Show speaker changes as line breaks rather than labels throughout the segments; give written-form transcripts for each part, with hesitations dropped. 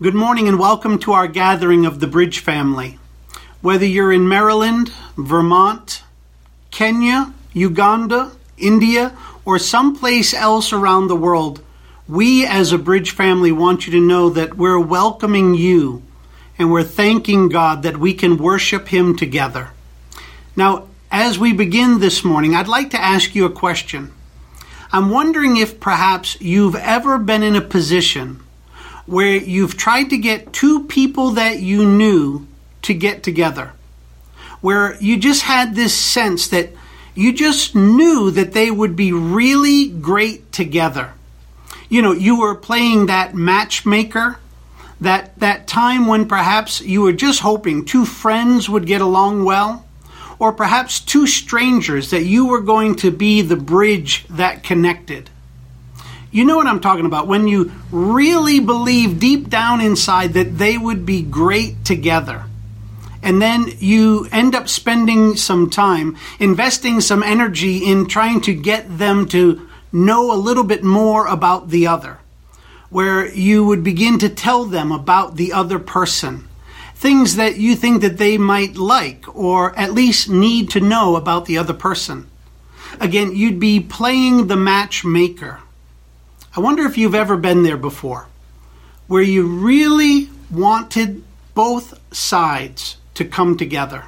Good morning and welcome to our gathering of the Bridge family. Whether you're in Maryland, Vermont, Kenya, Uganda, India, or someplace else around the world, we as a Bridge family want you to know that we're welcoming you and we're thanking God that we can worship Him together. Now, as we begin this morning, I'd like to ask you a question. I'm wondering if perhaps you've ever been in a position where you've tried to get two people that you knew to get together, where you just had this sense that you just knew that they would be really great together. You know, you were playing that matchmaker, that time when perhaps you were just hoping two friends would get along well, or perhaps two strangers that you were going to be the bridge that connected. You know what I'm talking about, when you really believe deep down inside that they would be great together. And then you end up spending some time, investing some energy in trying to get them to know a little bit more about the other, where you would begin to tell them about the other person, things that you think that they might like or at least need to know about the other person. Again, you'd be playing the matchmaker. I wonder if you've ever been there before, where you really wanted both sides to come together.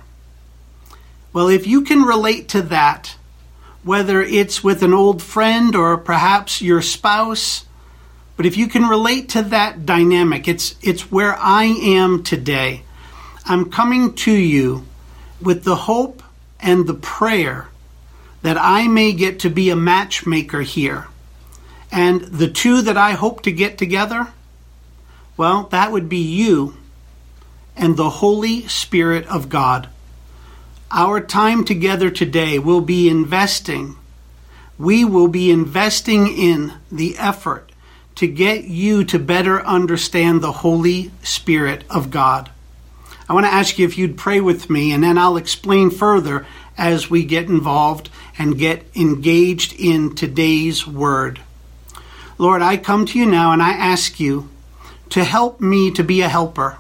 Well, if you can relate to that, whether it's with an old friend or perhaps your spouse, but if you can relate to that dynamic, it's where I am today. I'm coming to you with the hope and the prayer that I may get to be a matchmaker here. And the two that I hope to get together, well, that would be you and the Holy Spirit of God. Our time together today will be investing. We will be investing in the effort to get you to better understand the Holy Spirit of God. I want to ask you if you'd pray with me, and then I'll explain further as we get involved and get engaged in today's word. Lord, I come to you now and I ask you to help me to be a helper,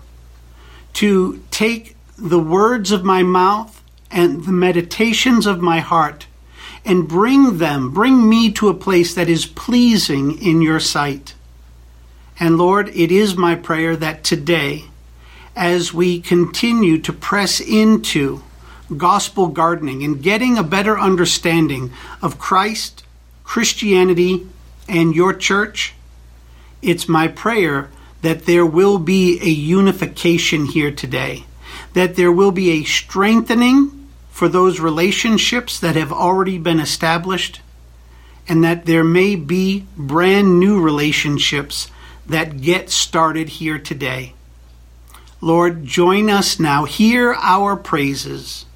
to take the words of my mouth and the meditations of my heart and bring me to a place that is pleasing in your sight. And Lord, it is my prayer that today, as we continue to press into gospel gardening and getting a better understanding of Christ, Christianity, and your church, it's my prayer that there will be a unification here today, that there will be a strengthening for those relationships that have already been established, and that there may be brand new relationships that get started here today. Lord, join us now. Hear our praises.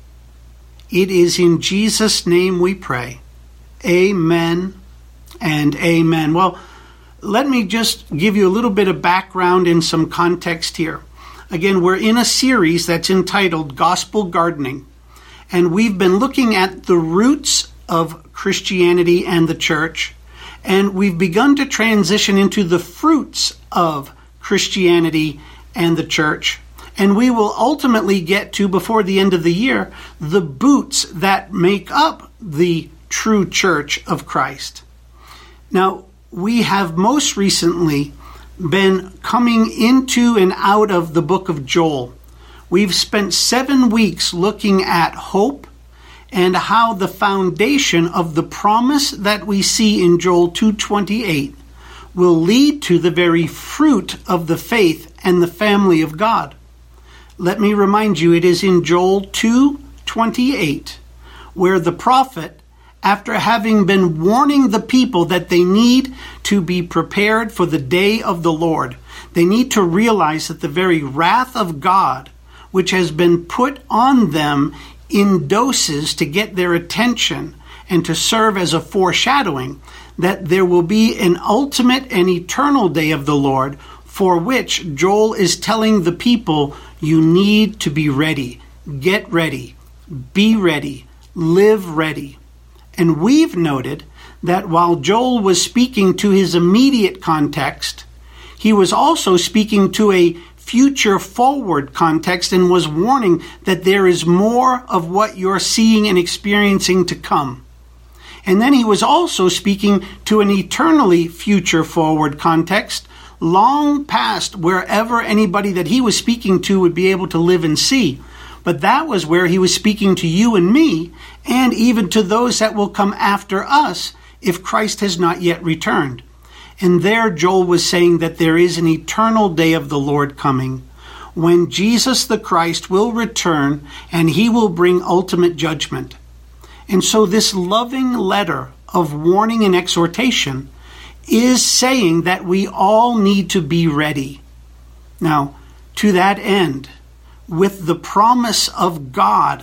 It is in Jesus' name we pray. Amen and amen. Well, let me just give you a little bit of background and some context here. Again, we're in a series that's entitled Gospel Gardening, and we've been looking at the roots of Christianity and the church, and we've begun to transition into the fruits of Christianity and the church. And we will ultimately get to, before the end of the year, the boots that make up the true church of Christ. Now, we have most recently been coming into and out of the book of Joel. We've spent 7 weeks looking at hope and how the foundation of the promise that we see in Joel 2:28 will lead to the very fruit of the faith and the family of God. Let me remind you, it is in Joel 2:28 where the prophet, after having been warning the people that they need to be prepared for the day of the Lord, they need to realize that the very wrath of God, which has been put on them in doses to get their attention and to serve as a foreshadowing, that there will be an ultimate and eternal day of the Lord, for which Joel is telling the people, you need to be ready. Get ready. Be ready. Live ready. And we've noted that while Joel was speaking to his immediate context, he was also speaking to a future forward context and was warning that there is more of what you're seeing and experiencing to come. And then he was also speaking to an eternally future forward context, long past wherever anybody that he was speaking to would be able to live and see. But that was where he was speaking to you and me, and even to those that will come after us if Christ has not yet returned. And there Joel was saying that there is an eternal day of the Lord coming, when Jesus the Christ will return and he will bring ultimate judgment. And so this loving letter of warning and exhortation is saying that we all need to be ready. Now, to that end, with the promise of God,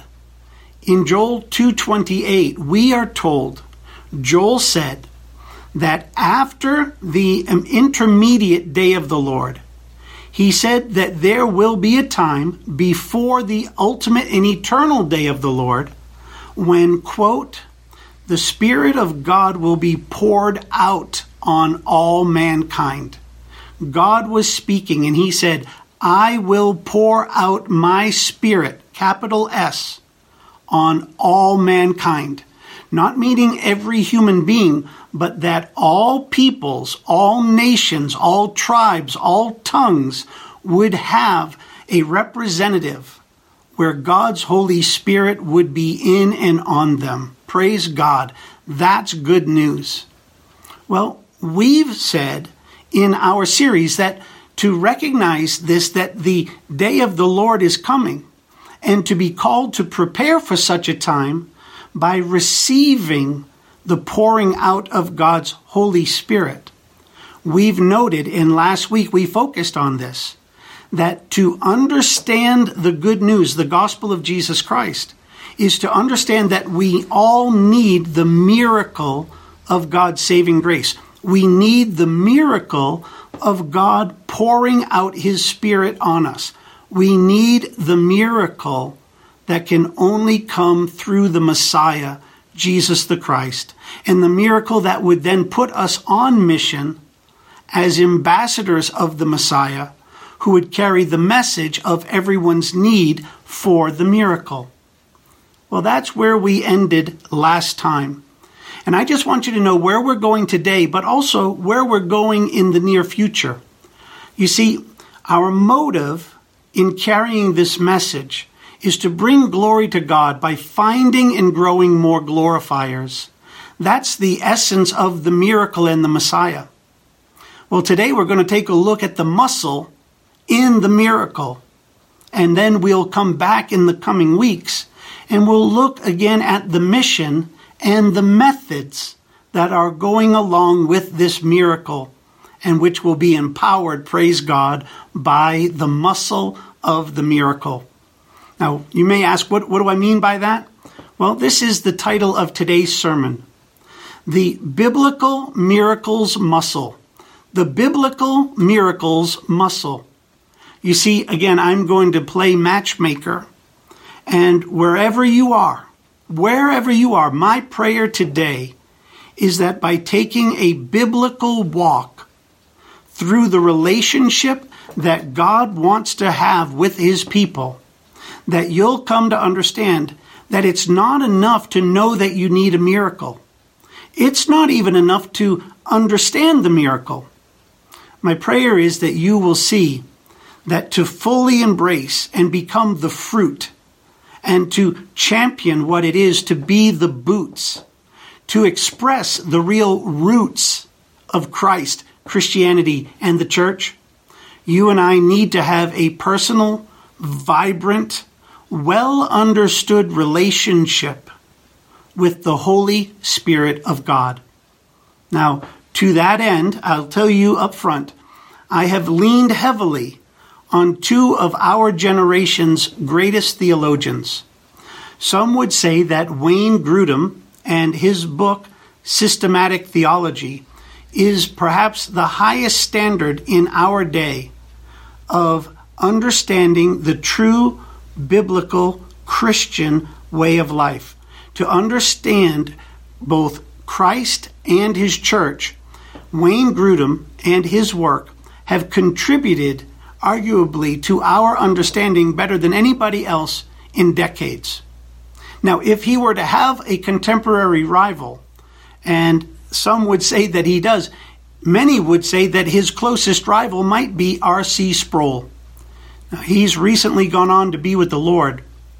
in Joel 2:28, we are told, Joel said, that after the intermediate day of the Lord, he said that there will be a time before the ultimate and eternal day of the Lord when, quote, the Spirit of God will be poured out on all mankind. God was speaking and he said, I will pour out my Spirit, capital S, on all mankind. Not meaning every human being, but that all peoples, all nations, all tribes, all tongues would have a representative where God's Holy Spirit would be in and on them. Praise God. That's good news. Well, we've said in our series that to recognize this, that the day of the Lord is coming, and to be called to prepare for such a time by receiving the pouring out of God's Holy Spirit. We've noted, and last week we focused on this, that to understand the good news, the gospel of Jesus Christ, is to understand that we all need the miracle of God's saving grace. We need the miracle of God pouring out his Spirit on us. We need the miracle that can only come through the Messiah, Jesus the Christ, and the miracle that would then put us on mission as ambassadors of the Messiah, who would carry the message of everyone's need for the miracle. Well, that's where we ended last time. And I just want you to know where we're going today, but also where we're going in the near future. You see, our motive in carrying this message is to bring glory to God by finding and growing more glorifiers. That's the essence of the miracle and the Messiah. Well, today we're going to take a look at the muscle in the miracle. And then we'll come back in the coming weeks and we'll look again at the mission and the methods that are going along with this miracle and which will be empowered, praise God, by the muscle of the miracle. Now, you may ask, what do I mean by that? Well, this is the title of today's sermon. The Biblical Miracles Muscle. The Biblical Miracles Muscle. You see, again, I'm going to play matchmaker. And wherever you are, my prayer today is that by taking a biblical walk through the relationship that God wants to have with his people, that you'll come to understand that it's not enough to know that you need a miracle. It's not even enough to understand the miracle. My prayer is that you will see that to fully embrace and become the fruit and to champion what it is to be the boots, to express the real roots of Christ, Christianity, and the church, you and I need to have a personal, vibrant, well-understood relationship with the Holy Spirit of God. Now, to that end, I'll tell you up front, I have leaned heavily on two of our generation's greatest theologians. Some would say that Wayne Grudem and his book, Systematic Theology, is perhaps the highest standard in our day of understanding the true biblical Christian way of life. To understand both Christ and his church, Wayne Grudem and his work have contributed arguably to our understanding better than anybody else in decades. Now, if he were to have a contemporary rival, and some would say that he does, many would say that his closest rival might be R.C. Sproul. Now, he's recently gone on to be with the Lord,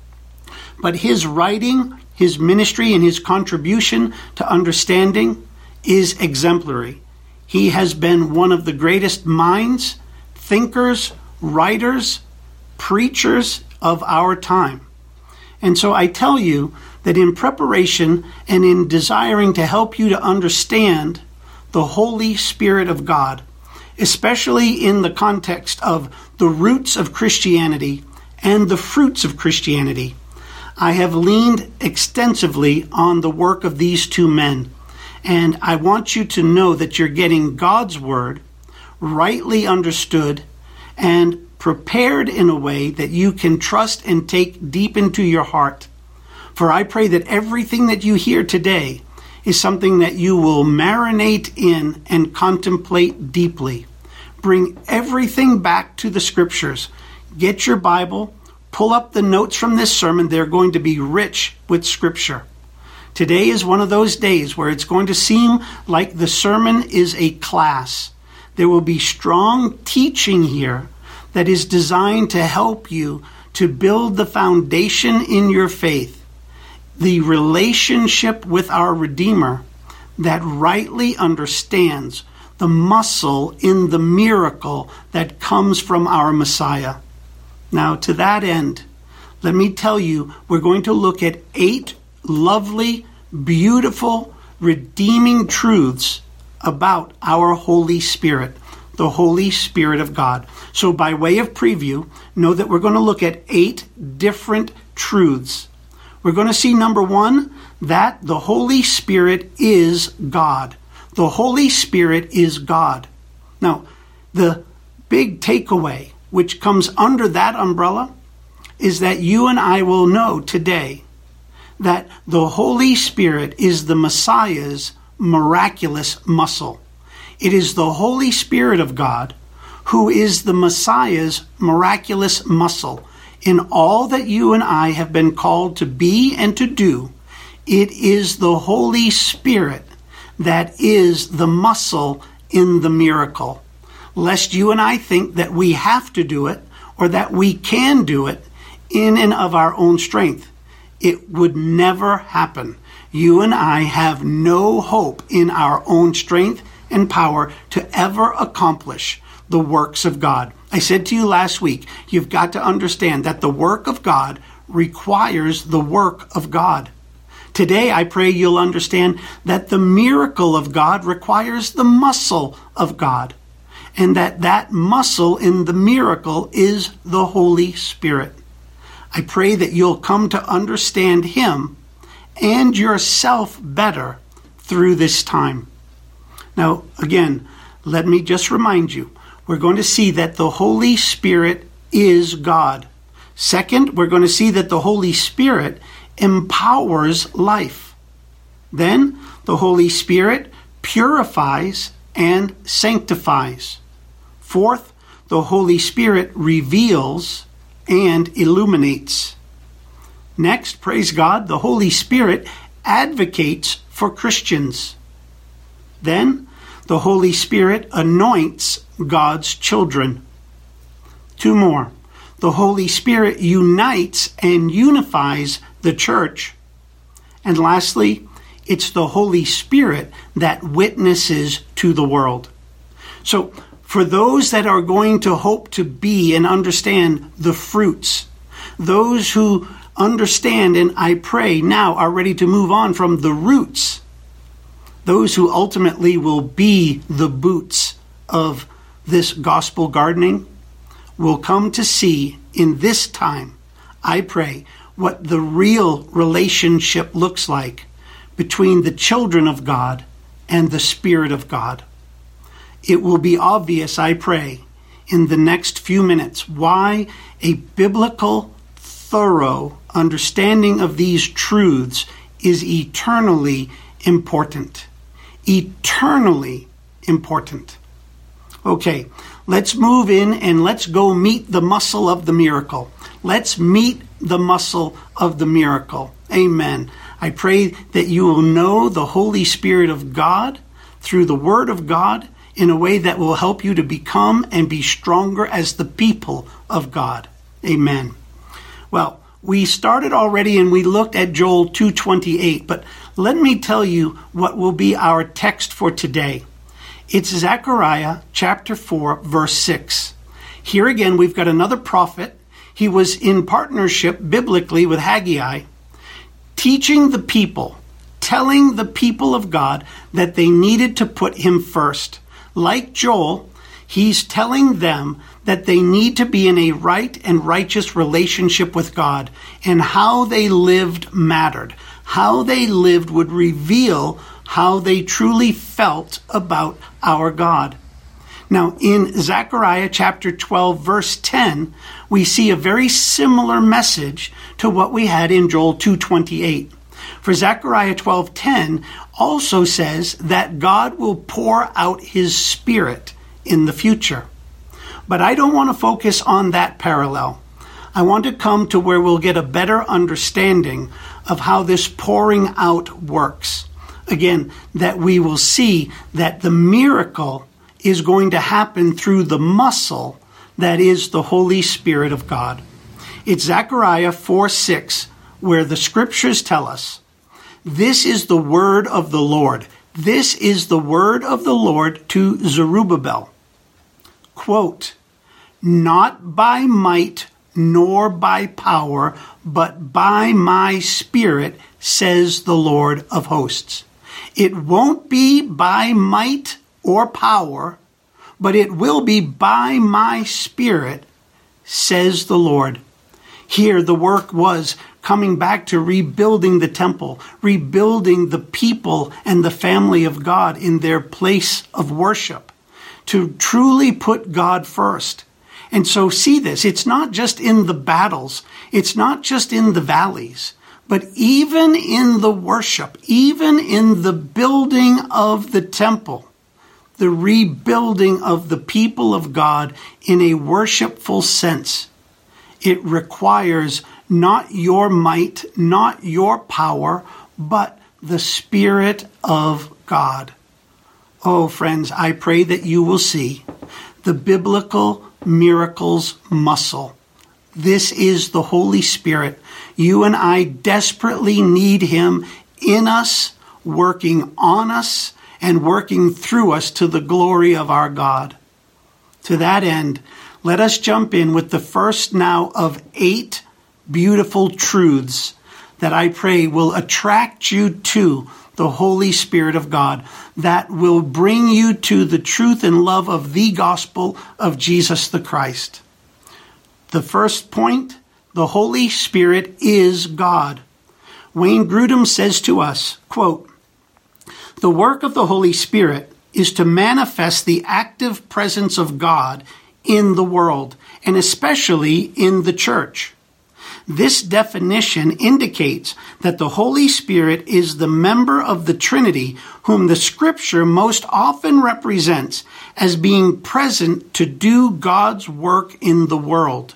but his writing, his ministry, and his contribution to understanding is exemplary. He has been one of the greatest minds, thinkers, writers, preachers of our time. And so I tell you that in preparation and in desiring to help you to understand the Holy Spirit of God, especially in the context of the roots of Christianity and the fruits of Christianity, I have leaned extensively on the work of these two men. And I want you to know that you're getting God's word rightly understood and prepared in a way that you can trust and take deep into your heart. For I pray that everything that you hear today is something that you will marinate in and contemplate deeply. Bring everything back to the scriptures. Get your Bible, pull up the notes from this sermon. They're going to be rich with scripture. Today is one of those days where it's going to seem like the sermon is a class. There will be strong teaching here that is designed to help you to build the foundation in your faith, the relationship with our Redeemer that rightly understands the muscle in the miracle that comes from our Messiah. Now, to that end, let me tell you, we're going to look at 8 lovely, beautiful, redeeming truths about our Holy Spirit, the Holy Spirit of God. So by way of preview, know that we're going to look at 8 different truths. We're going to see, number 1, that the Holy Spirit is God. The Holy Spirit is God. Now, the big takeaway, which comes under that umbrella, is that you and I will know today that the Holy Spirit is the Messiah's miraculous muscle. It is the Holy Spirit of God who is the Messiah's miraculous muscle. In all that you and I have been called to be and to do, it is the Holy Spirit that is the muscle in the miracle. Lest you and I think that we have to do it or that we can do it in and of our own strength. It would never happen. You and I have no hope in our own strength and power to ever accomplish the works of God. I said to you last week, you've got to understand that the work of God requires the work of God. Today, I pray you'll understand that the miracle of God requires the muscle of God, and that muscle in the miracle is the Holy Spirit. I pray that you'll come to understand Him and yourself better through this time. Now, again, let me just remind you, we're going to see that the Holy Spirit is God. Second, we're going to see that the Holy Spirit empowers life. Then, the Holy Spirit purifies and sanctifies. Fourth, the Holy Spirit reveals and illuminates. Next, praise God, the Holy Spirit advocates for Christians. Then, the Holy Spirit anoints God's children. 2 more. The Holy Spirit unites and unifies the church. And lastly, it's the Holy Spirit that witnesses to the world. So, for those that are going to hope to be and understand the fruits, those who understand and I pray now are ready to move on from the roots, those who ultimately will be the boots of this gospel gardening, will come to see in this time, I pray, what the real relationship looks like between the children of God and the Spirit of God. It will be obvious, I pray, in the next few minutes why a biblical, thorough understanding of these truths is eternally important. Eternally important. Okay, Let's move in and let's go meet the muscle of the miracle. Let's meet the muscle of the miracle. Amen. I pray that you will know the Holy Spirit of God through the Word of God in a way that will help you to become and be stronger as the people of God. Amen. Well, we started already and we looked at Joel 2:28, but let me tell you what will be our text for today. It's Zechariah chapter 4, verse 6. Here again, we've got another prophet. He was in partnership biblically with Haggai, teaching the people, telling the people of God that they needed to put him first. Like Joel, he's telling them that they need to be in a right and righteous relationship with God, and how they lived mattered. How they lived would reveal how they truly felt about our God. Now, in Zechariah chapter 12, verse 10, we see a very similar message to what we had in Joel 2:28. For Zechariah 12:10 also says that God will pour out his Spirit in the future. But I don't want to focus on that parallel. I want to come to where we'll get a better understanding of how this pouring out works. Again, that we will see that the miracle is going to happen through the muscle that is the Holy Spirit of God. It's Zechariah 4:6, where the scriptures tell us, "This is the word of the Lord. This is the word of the Lord to Zerubbabel." Quote, "Not by might nor by power, but by my Spirit, says the Lord of hosts." It won't be by might or power, but it will be by my Spirit, says the Lord. Here the work was coming back to rebuilding the temple, rebuilding the people and the family of God in their place of worship, to truly put God first. And so see this, it's not just in the battles, it's not just in the valleys, but even in the worship, even in the building of the temple, the rebuilding of the people of God in a worshipful sense. It requires not your might, not your power, but the Spirit of God. Oh, friends, I pray that you will see the biblical miracles muscle. This is the Holy Spirit. You and I desperately need him in us, working on us, and working through us to the glory of our God. To that end, let us jump in with the first now of 8 beautiful truths that I pray will attract you to the Holy Spirit of God, that will bring you to the truth and love of the gospel of Jesus the Christ. The first point, the Holy Spirit is God. Wayne Grudem says to us, quote, "The work of the Holy Spirit is to manifest the active presence of God in the world, and especially in the church. This definition indicates that the Holy Spirit is the member of the Trinity whom the Scripture most often represents as being present to do God's work in the world.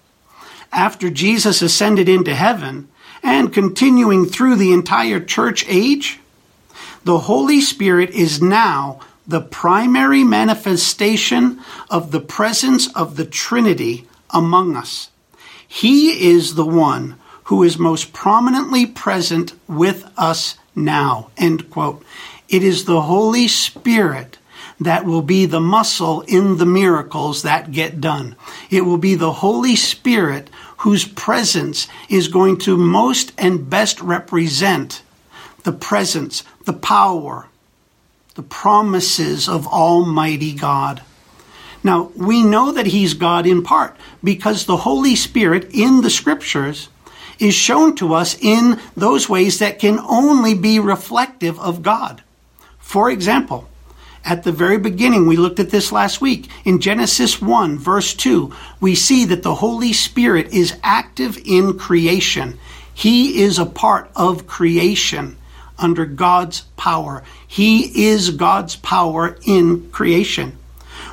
After Jesus ascended into heaven and continuing through the entire church age, the Holy Spirit is now the primary manifestation of the presence of the Trinity among us. He is the one who is most prominently present with us now." End quote. It is the Holy Spirit that will be the muscle in the miracles that get done. It will be the Holy Spirit whose presence is going to most and best represent the presence, the power, the promises of Almighty God. Now, we know that he's God in part because the Holy Spirit in the Scriptures is shown to us in those ways that can only be reflective of God. For example, at the very beginning, we looked at this last week, in Genesis 1, verse 2, we see that the Holy Spirit is active in creation. He is a part of creation under God's power. He is God's power in creation.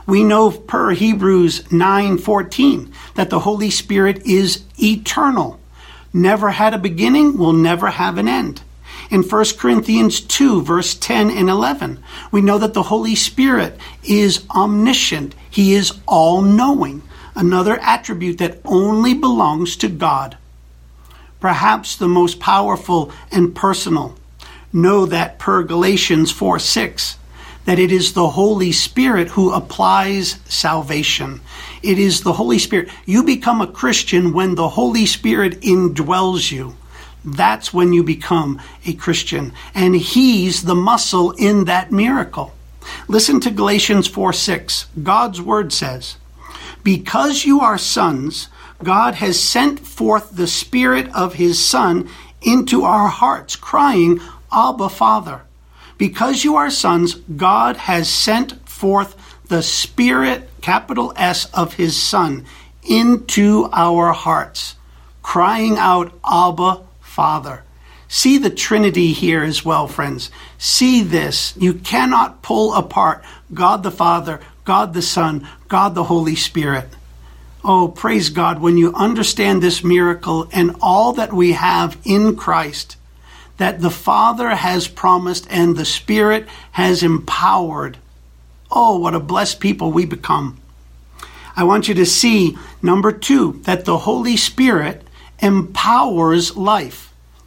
We know per Hebrews 9:14 that the Holy Spirit is eternal, never had a beginning, will never have an end. In 1 Corinthians 2, verse 10 and 11, we know that the Holy Spirit is omniscient. He is all-knowing, another attribute that only belongs to God. Perhaps the most powerful and personal. Know that per Galatians 4:6, that it is the Holy Spirit who applies salvation. It is the Holy Spirit. You become a Christian when the Holy Spirit indwells you. That's when you become a Christian. And he's the muscle in that miracle. Listen to Galatians 4:6. God's word says, "Because you are sons, God has sent forth the Spirit of his Son into our hearts, crying, Abba, Father." Because you are sons, God has sent forth the Spirit, capital S, of his Son into our hearts, crying out, Abba, Father. See the Trinity here as well, friends. See this. You cannot pull apart God the Father, God the Son, God the Holy Spirit. Oh, praise God, when you understand this miracle and all that we have in Christ, that the Father has promised and the Spirit has empowered. Oh, what a blessed people we become. I want you to see, number 2, that the Holy Spirit empowers life.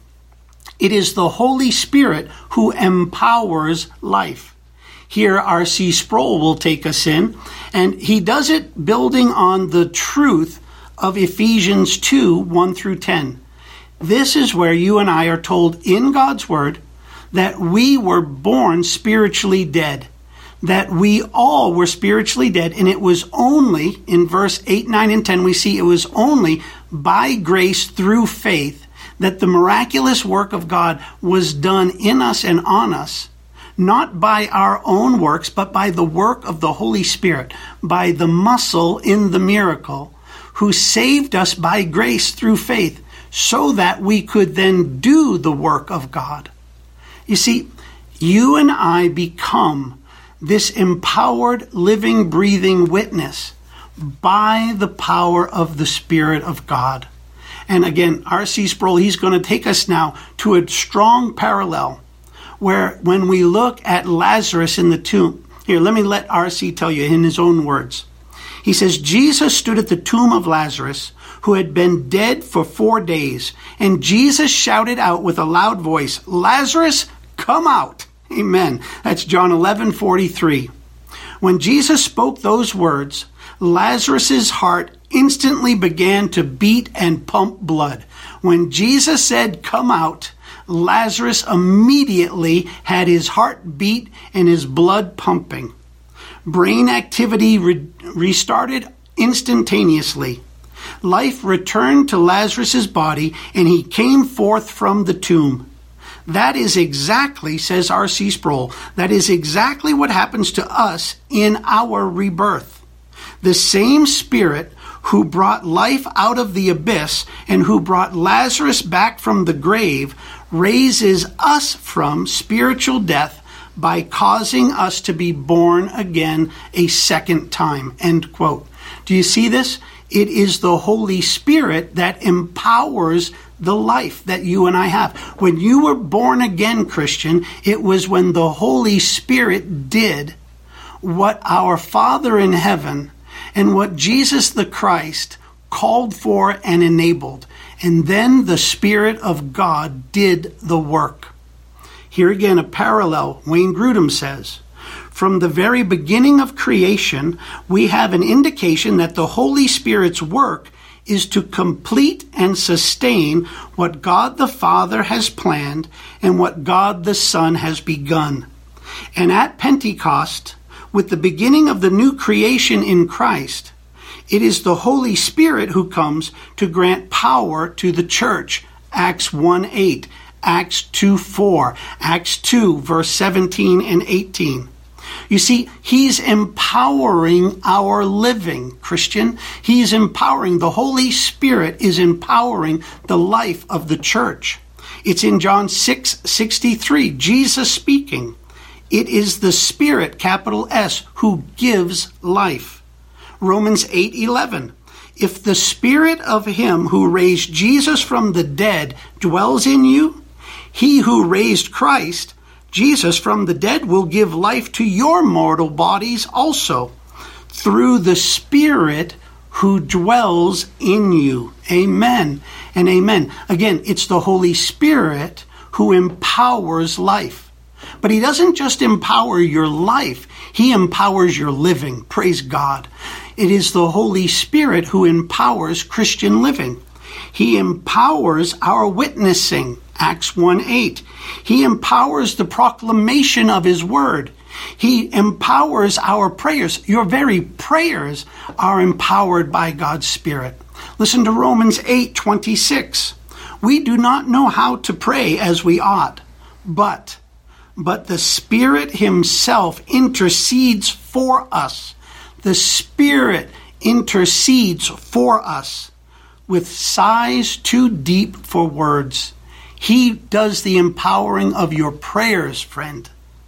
It is the Holy Spirit who empowers life. Here, R.C. Sproul will take us in, and he does it building on the truth of Ephesians 2, 1 through 10. This is where you and I are told in God's Word that we were born spiritually dead, that we all were spiritually dead, and it was only, in verse 8, 9, and 10, we see it was only by grace through faith that the miraculous work of God was done in us and on us, not by our own works, but by the work of the Holy Spirit, by the muscle in the miracle, who saved us by grace through faith, so that we could then do the work of God. You see, you and I become this empowered, living, breathing witness by the power of the Spirit of God. And again, R.C. Sproul, he's going to take us now to a strong parallel where when we look at Lazarus in the tomb, here, let me let R.C. tell you in his own words. He says, Jesus stood at the tomb of Lazarus, who had been dead for 4 days, and Jesus shouted out with a loud voice, Lazarus, come out. Amen. That's John 11:43. When Jesus spoke those words, Lazarus's heart instantly began to beat and pump blood. When Jesus said, come out, Lazarus immediately had his heart beat and his blood pumping. Brain activity restarted instantaneously. Life returned to Lazarus's body, and he came forth from the tomb. That is exactly, says R.C. Sproul, that is exactly what happens to us in our rebirth. The same Spirit who brought life out of the abyss and who brought Lazarus back from the grave raises us from spiritual death by causing us to be born again a second time. End quote. Do you see this? It is the Holy Spirit that empowers the life that you and I have. When you were born again, Christian, it was when the Holy Spirit did what our Father in heaven and what Jesus the Christ called for and enabled. And then the Spirit of God did the work. Here again, a parallel. Wayne Grudem says, from the very beginning of creation, we have an indication that the Holy Spirit's work is to complete and sustain what God the Father has planned and what God the Son has begun. And at Pentecost, with the beginning of the new creation in Christ, it is the Holy Spirit who comes to grant power to the church. Acts 1:8, Acts 2:4, Acts 2, verse 17 and 18. You see, he's empowering our living, Christian. He's empowering. The Holy Spirit is empowering the life of the church. It's in John 6:63, Jesus speaking. It is the Spirit, capital S, who gives life. Romans 8:11. If the Spirit of him who raised Jesus from the dead dwells in you, he who raised Christ, Jesus, from the dead will give life to your mortal bodies also, through the Spirit who dwells in you. Amen and amen. Again, it's the Holy Spirit who empowers life. But he doesn't just empower your life, he empowers your living. Praise God. It is the Holy Spirit who empowers Christian living. He empowers our witnessing. Acts 1:8. He empowers the proclamation of his word. He empowers our prayers. Your very prayers are empowered by God's Spirit. Listen to Romans 8:26. We do not know how to pray as we ought, but the Spirit himself intercedes for us. The Spirit intercedes for us with sighs too deep for words. He does the empowering of your prayers, friend.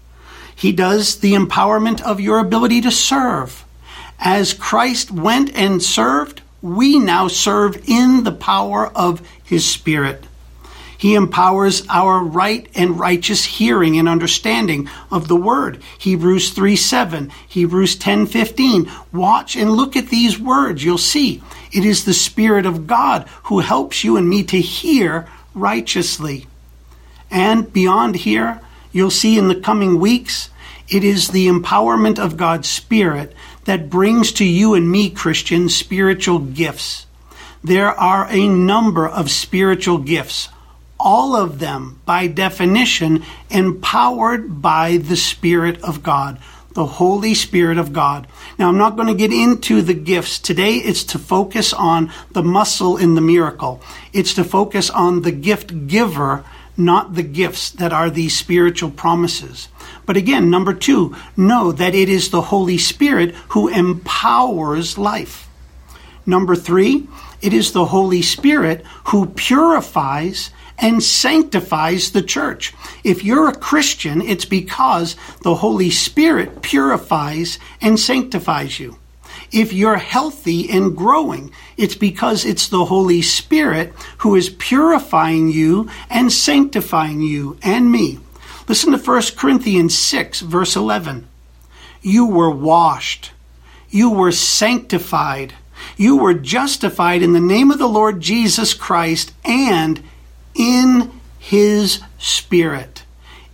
He does the empowerment of your ability to serve. As Christ went and served, we now serve in the power of his Spirit. He empowers our right and righteous hearing and understanding of the word. Hebrews 3:7, Hebrews 10:15. Watch and look at these words. You'll see it is the Spirit of God who helps you and me to hear righteously. And beyond here, you'll see in the coming weeks, it is the empowerment of God's Spirit that brings to you and me, Christians, spiritual gifts. There are a number of spiritual gifts, all of them, by definition, empowered by the Spirit of God, the Holy Spirit of God. Now, I'm not going to get into the gifts. Today, it's to focus on the muscle in the miracle. It's to focus on the gift giver, not the gifts that are these spiritual promises. But again, number 2, know that it is the Holy Spirit who empowers life. Number 3, it is the Holy Spirit who purifies and sanctifies the church. If you're a Christian, it's because the Holy Spirit purifies and sanctifies you. If you're healthy and growing, it's because it's the Holy Spirit who is purifying you and sanctifying you and me. Listen to 1 Corinthians 6, verse 11. You were washed. You were sanctified. You were justified in the name of the Lord Jesus Christ and in his Spirit.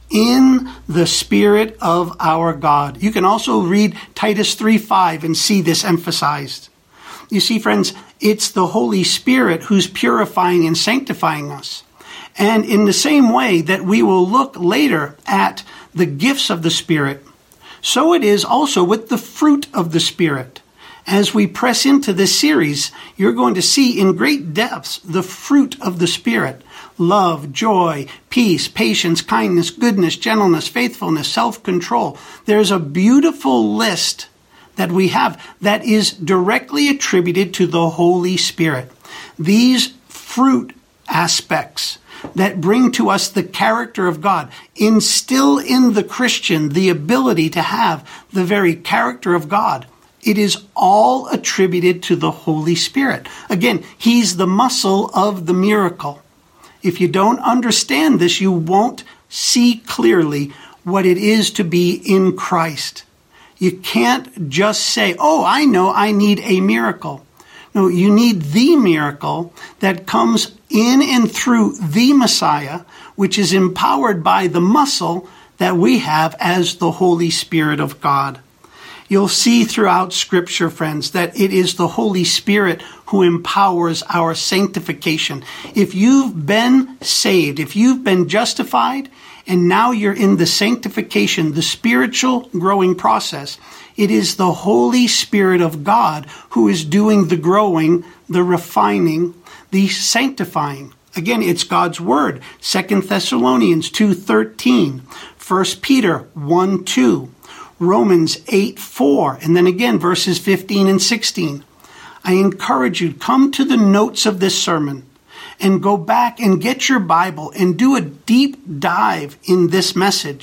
In the Spirit of our God. You can also read Titus 3:5 and see this emphasized. You see, friends, it's the Holy Spirit who's purifying and sanctifying us. And in the same way that we will look later at the gifts of the Spirit, so it is also with the fruit of the Spirit. As we press into this series, you're going to see in great depths the fruit of the Spirit. Love, joy, peace, patience, kindness, goodness, gentleness, faithfulness, self-control. There's a beautiful list that we have that is directly attributed to the Holy Spirit. These fruit aspects that bring to us the character of God instill in the Christian the ability to have the very character of God. It is all attributed to the Holy Spirit. Again, he's the muscle of the miracle. If you don't understand this, you won't see clearly what it is to be in Christ. You can't just say, oh, I know I need a miracle. No, you need the miracle that comes in and through the Messiah, which is empowered by the muscle that we have as the Holy Spirit of God. You'll see throughout Scripture, friends, that it is the Holy Spirit who empowers our sanctification. If you've been saved, if you've been justified, and now you're in the sanctification, the spiritual growing process, it is the Holy Spirit of God who is doing the growing, the refining, the sanctifying. Again, it's God's word. 2 Thessalonians 2:13, 1 Peter 1:2. Romans 8:4, and then again verses 15 and 16. I encourage you, come to the notes of this sermon and go back and get your Bible and do a deep dive in this message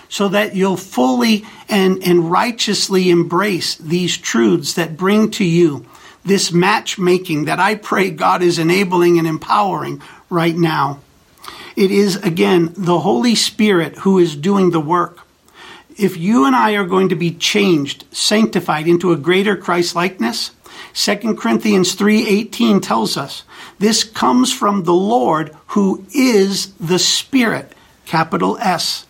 so that you'll fully and righteously embrace these truths that bring to you this matchmaking that I pray God is enabling and empowering right now. It is, again, the Holy Spirit who is doing the work. If you and I are going to be changed, sanctified into a greater Christ-likeness, 2 Corinthians 3:18 tells us this comes from the Lord who is the Spirit, capital S.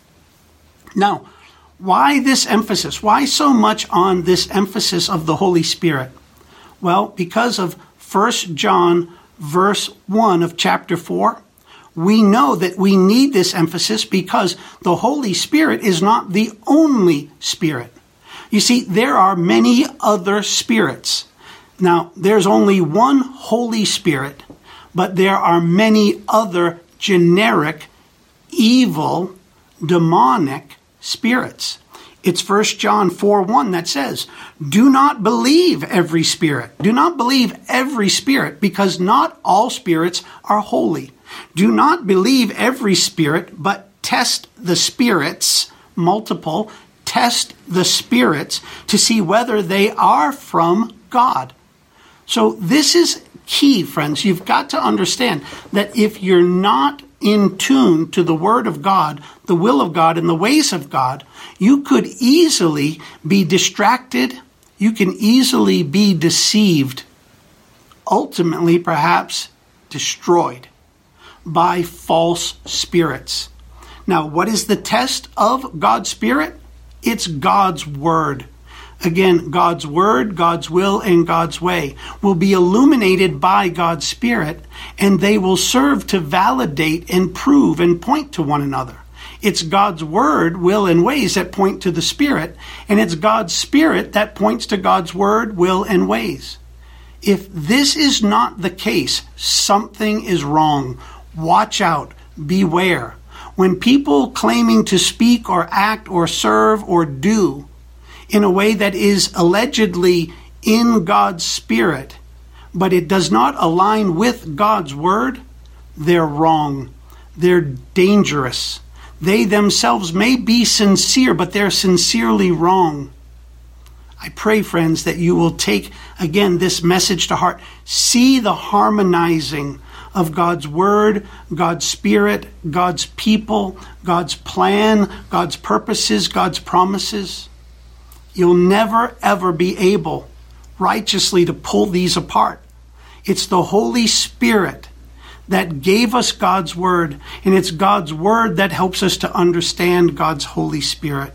Now, why this emphasis? Why so much on this emphasis of the Holy Spirit? Well, because of 1 John verse 1 of chapter 4, we know that we need this emphasis because the Holy Spirit is not the only Spirit. You see, there are many other spirits. Now, there's only one Holy Spirit, but there are many other generic, evil, demonic spirits. It's 1 John 4:1 that says, do not believe every spirit. Do not believe every spirit, because not all spirits are holy. Do not believe every spirit, but test the spirits, multiple, test the spirits to see whether they are from God. So this is key, friends. You've got to understand that if you're not in tune to the Word of God, the will of God, and the ways of God, you could easily be distracted. You can easily be deceived, ultimately perhaps destroyed by false spirits. Now, what is the test of God's Spirit? It's God's Word. Again, God's Word, God's will, and God's way will be illuminated by God's Spirit, and they will serve to validate and prove and point to one another. It's God's Word, will, and ways that point to the Spirit, and it's God's Spirit that points to God's Word, will, and ways. If this is not the case, something is wrong. Watch out. Beware. When people claiming to speak or act or serve or do in a way that is allegedly in God's Spirit, but it does not align with God's Word, they're wrong. They're dangerous. They themselves may be sincere, but they're sincerely wrong. I pray, friends, that you will take, again, this message to heart. See the harmonizing of God's Word, God's Spirit, God's people, God's plan, God's purposes, God's promises. You'll never, ever be able righteously to pull these apart. It's the Holy Spirit that gave us God's Word, and it's God's Word that helps us to understand God's Holy Spirit.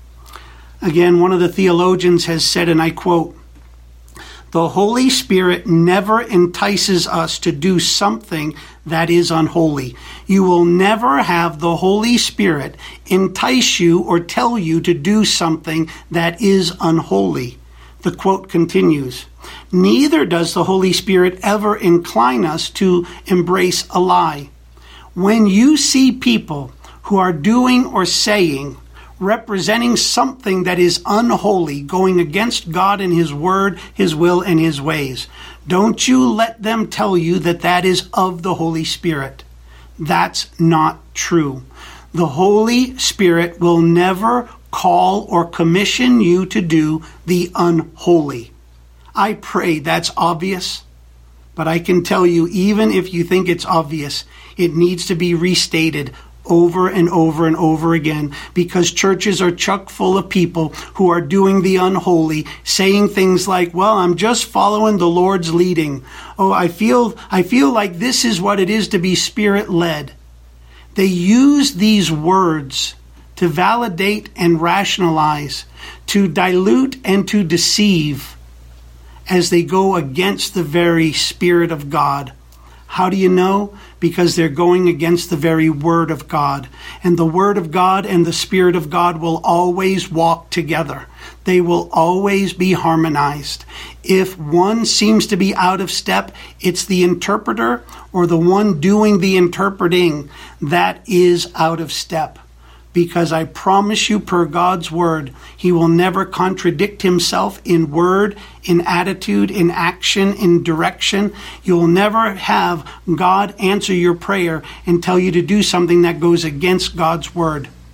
Again, one of the theologians has said, and I quote, "The Holy Spirit never entices us to do something that is unholy. You will never have the Holy Spirit entice you or tell you to do something that is unholy." The quote continues, "Neither does the Holy Spirit ever incline us to embrace a lie. When you see people who are doing or saying, representing something that is unholy, going against God and His Word, His will, and His ways, don't you let them tell you that that is of the Holy Spirit. That's not true. The Holy Spirit will never call or commission you to do the unholy." I pray that's obvious, but I can tell you, even if you think it's obvious, it needs to be restated over and over and over again, because churches are chock full of people who are doing the unholy, saying things like, "Well, I'm just following the Lord's leading. Oh, I feel like this is what it is to be Spirit-led." They use these words to validate and rationalize, to dilute and to deceive as they go against the very Spirit of God. How do you know? Because they're going against the very Word of God. And the Word of God and the Spirit of God will always walk together. They will always be harmonized. If one seems to be out of step, it's the interpreter or the one doing the interpreting that is out of step. Because I promise you, per God's Word, He will never contradict Himself in word, in attitude, in action, in direction. You'll never have God answer your prayer and tell you to do something that goes against God's Word.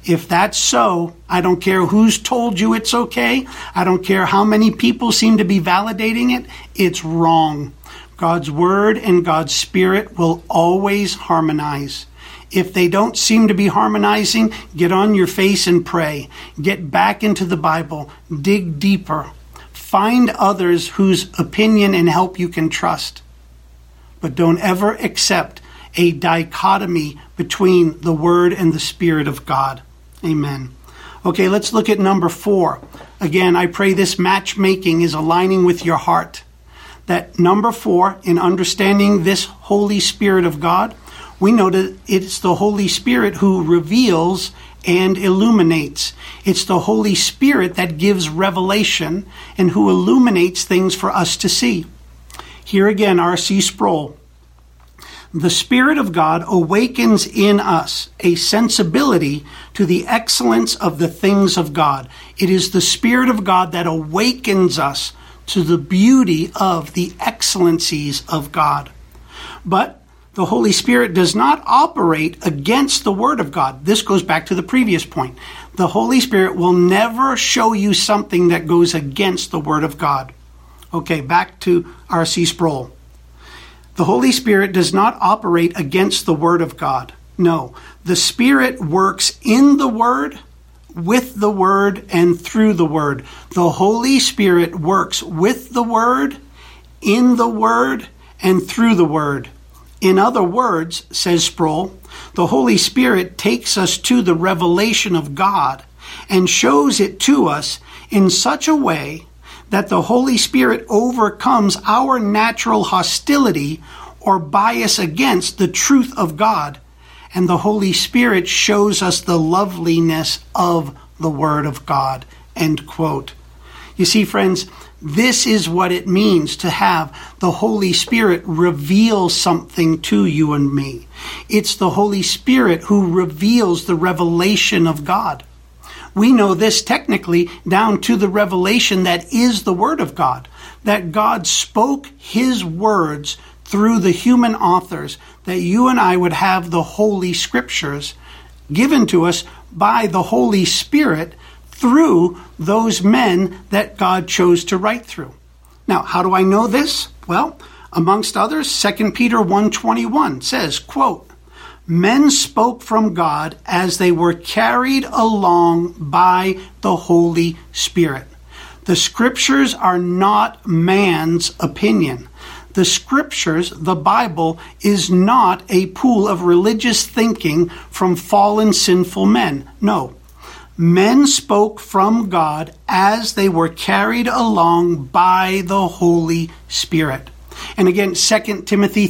If that's so, I don't care who's told you it's okay. I don't care how many people seem to be validating it. It's wrong. God's word and God's spirit will always harmonize. If they don't seem to be harmonizing, get on your face and pray. Get back into the Bible. Dig deeper. Find others whose opinion and help you can trust. But don't ever accept a dichotomy between the Word and the Spirit of God. Amen. Okay, let's look at number 4. Again, I pray this matchmaking is aligning with your heart. That number 4, in understanding this Holy Spirit of God, we know that it's the Holy Spirit who reveals and illuminates. It's the Holy Spirit that gives revelation and who illuminates things for us to see. Here again, R.C. Sproul. The Spirit of God awakens in us a sensibility to the excellence of the things of God. It is the Spirit of God that awakens us to the beauty of the excellencies of God. But the Holy Spirit does not operate against the Word of God. This goes back to the previous point. The Holy Spirit will never show you something that goes against the Word of God. Okay, back to R.C. Sproul. The Holy Spirit does not operate against the Word of God. No, the Spirit works in the Word, with the Word, and through the Word. The Holy Spirit works with the Word, in the Word, and through the Word. In other words, says Sproul, the Holy Spirit takes us to the revelation of God and shows it to us in such a way that the Holy Spirit overcomes our natural hostility or bias against the truth of God, and the Holy Spirit shows us the loveliness of the Word of God. End quote. You see, friends, this is what it means to have the Holy Spirit reveal something to you and me. It's the Holy Spirit who reveals the revelation of God. We know this technically down to the revelation that is the Word of God, that God spoke His words through the human authors, that you and I would have the Holy Scriptures given to us by the Holy Spirit through those men that God chose to write through. Now, how do I know this? Well, amongst others, 2 Peter 1:21 says, quote, men spoke from God as they were carried along by the Holy Spirit. The Scriptures are not man's opinion. The Scriptures, the Bible, is not a pool of religious thinking from fallen sinful men. No. Men spoke from God as they were carried along by the Holy Spirit. And again, 2 Timothy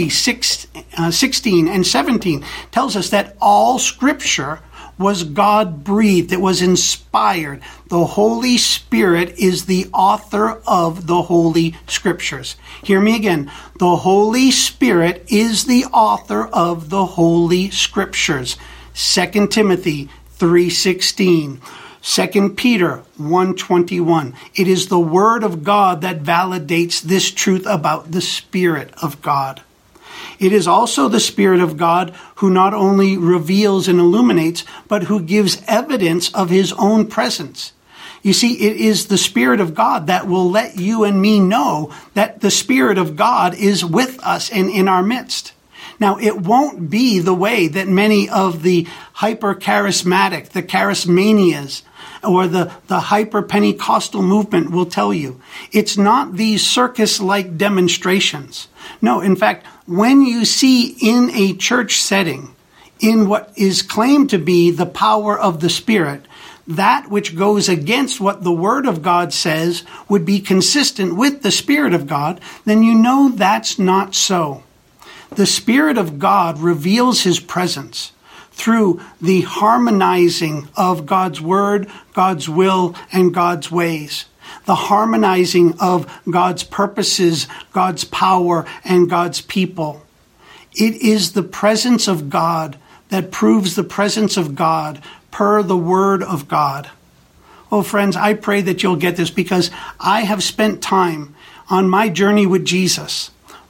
3:16 and 17 tells us that all Scripture was God-breathed. It was inspired. The Holy Spirit is the author of the Holy Scriptures. Hear me again. The Holy Spirit is the author of the Holy Scriptures. 2 Timothy 3:16. 2 Peter 1:21. It is the Word of God that validates this truth about the Spirit of God. It is also the Spirit of God who not only reveals and illuminates, but who gives evidence of His own presence. You see, it is the Spirit of God that will let you and me know that the Spirit of God is with us and in our midst. Now, it won't be the way that many of the hyper-charismatic, the charismanias, or the hyper-Pentecostal movement will tell you. It's not these circus-like demonstrations. No, in fact, when you see in a church setting, in what is claimed to be the power of the Spirit, that which goes against what the Word of God says would be consistent with the Spirit of God, then you know that's not so. The Spirit of God reveals His presence through the harmonizing of God's Word, God's will, and God's ways. The harmonizing of God's purposes, God's power, and God's people. It is the presence of God that proves the presence of God per the Word of God. Oh, friends, I pray that you'll get this because I have spent time on my journey with Jesus,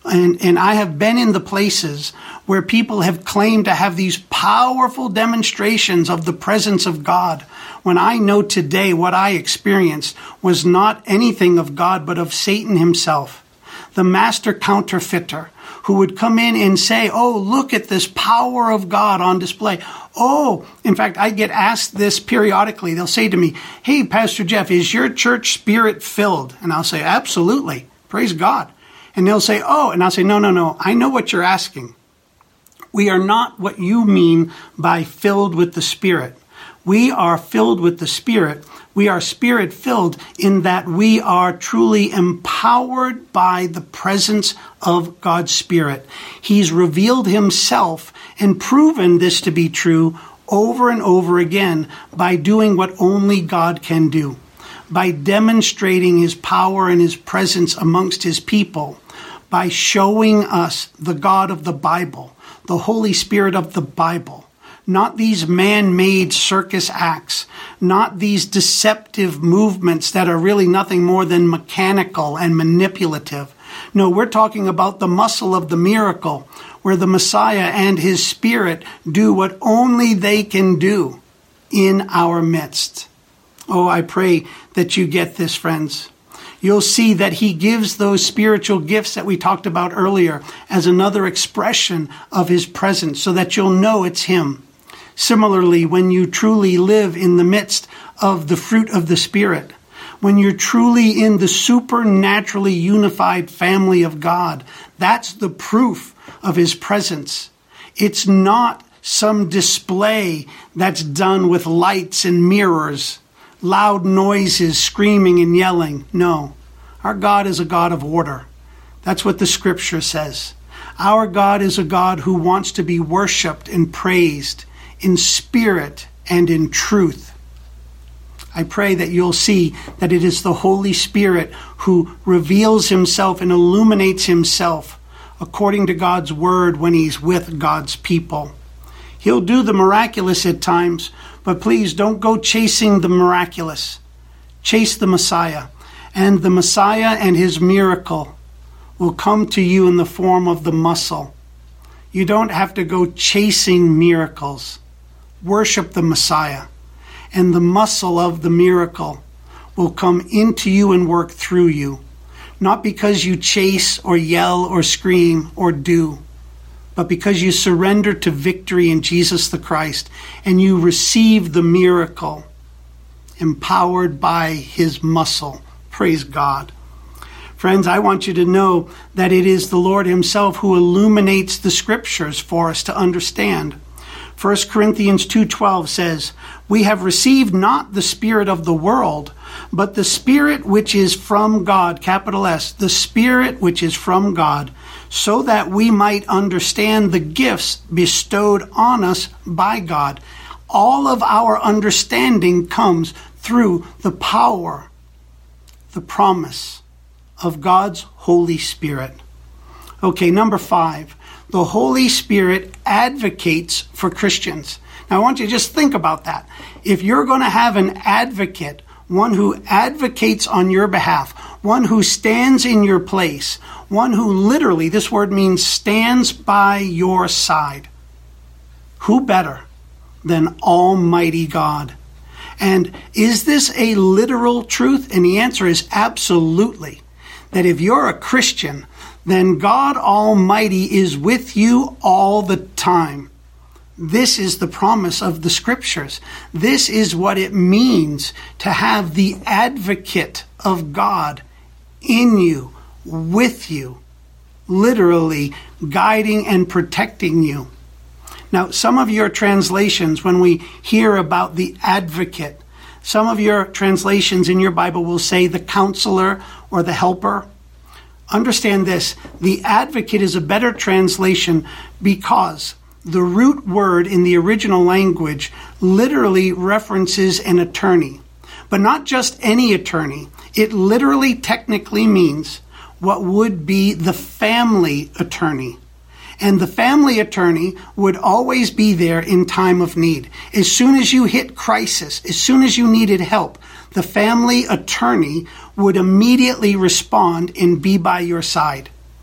And I have been in the places where people have claimed to have these powerful demonstrations of the presence of God, when I know today what I experienced was not anything of God, but of Satan himself, the master counterfeiter, who would come in and say, oh, look at this power of God on display. Oh, in fact, I get asked this periodically. They'll say to me, hey, Pastor Jeff, is your church spirit filled? And I'll say, absolutely. Praise God. And they'll say, oh, and I'll say, no. I know what you're asking. We are not what you mean by filled with the Spirit. We are filled with the Spirit. We are Spirit filled in that we are truly empowered by the presence of God's Spirit. He's revealed himself and proven this to be true over and over again by doing what only God can do, by demonstrating his power and his presence amongst his people, by showing us the God of the Bible, the Holy Spirit of the Bible. Not these man-made circus acts, not these deceptive movements that are really nothing more than mechanical and manipulative. No, we're talking about the muscle of the miracle, where the Messiah and his Spirit do what only they can do in our midst. Oh, I pray that you get this, friends. You'll see that he gives those spiritual gifts that we talked about earlier as another expression of his presence, so that you'll know it's him. Similarly, when you truly live in the midst of the fruit of the Spirit, when you're truly in the supernaturally unified family of God, that's the proof of his presence. It's not some display that's done with lights and mirrors, loud noises, screaming and yelling. No, our God is a God of order. That's what the scripture says. Our God is a God who wants to be worshiped and praised in spirit and in truth. I pray that you'll see that it is the Holy Spirit who reveals himself and illuminates himself according to God's word when he's with God's people. He'll do the miraculous at times, but please don't go chasing the miraculous. Chase the Messiah. And the Messiah and his miracle will come to you in the form of the muscle. You don't have to go chasing miracles. Worship the Messiah, and the muscle of the miracle will come into you and work through you. Not because you chase or yell or scream or do, but because you surrender to victory in Jesus the Christ and you receive the miracle empowered by his muscle. Praise God. Friends, I want you to know that it is the Lord himself who illuminates the scriptures for us to understand. 1 Corinthians 2:12 says, we have received not the spirit of the world, but the Spirit which is from God, capital S, the Spirit which is from God, so that we might understand the gifts bestowed on us by God. All of our understanding comes through the power, the promise of God's Holy Spirit. Okay, number 5. The Holy Spirit advocates for Christians. Now, I want you to just think about that. If you're going to have an advocate, one who advocates on your behalf, one who stands in your place, one who literally, this word means stands by your side, who better than Almighty God? And is this a literal truth? And the answer is absolutely. That if you're a Christian, then God Almighty is with you all the time. This is the promise of the scriptures. This is what it means to have the advocate of God in you, with you, literally guiding and protecting you. Now, some of your translations, when we hear about the advocate, some of your translations in your Bible will say the counselor or the helper. Understand this, the advocate is a better translation because the root word in the original language literally references an attorney. But not just any attorney. It literally technically means what would be the family attorney. And the family attorney would always be there in time of need. As soon as you hit crisis, as soon as you needed help, the family attorney would immediately respond and be by your side.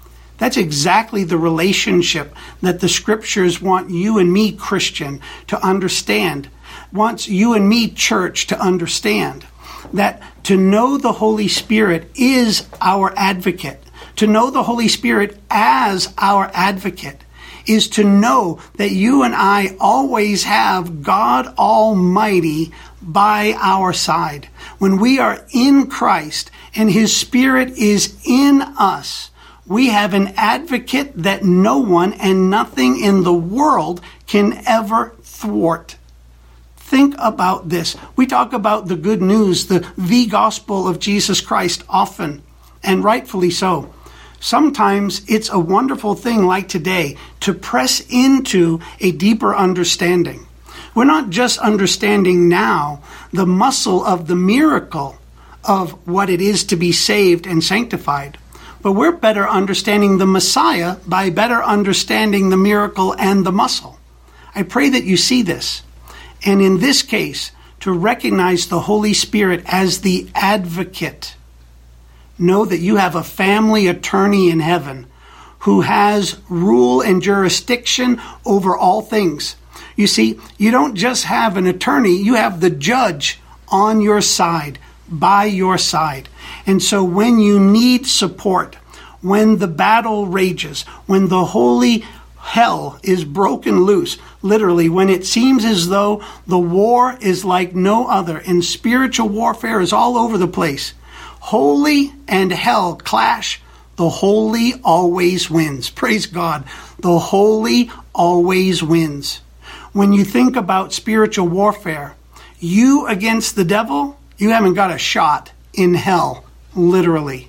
That's exactly the relationship that the scriptures want you and me, Christian, to understand. Wants you and me, church, to understand. That to know the Holy Spirit is our advocate. To know the Holy Spirit as our advocate is to know that you and I always have God Almighty by our side. When we are in Christ and His Spirit is in us, we have an advocate that no one and nothing in the world can ever thwart. Think about this. We talk about the good news, the gospel of Jesus Christ often, and rightfully so. Sometimes it's a wonderful thing like today to press into a deeper understanding. We're not just understanding now the muscle of the miracle of what it is to be saved and sanctified, but we're better understanding the Messiah by better understanding the miracle and the muscle. I pray that you see this. And in this case, to recognize the Holy Spirit as the advocate. Know that you have a family attorney in heaven who has rule and jurisdiction over all things. You see, you don't just have an attorney, you have the judge on your side, by your side. And so when you need support, when the battle rages, when the holy hell is broken loose, literally, when it seems as though the war is like no other and spiritual warfare is all over the place, holy and hell clash, the holy always wins. Praise God. The holy always wins. When you think about spiritual warfare, you against the devil, you haven't got a shot in hell, literally.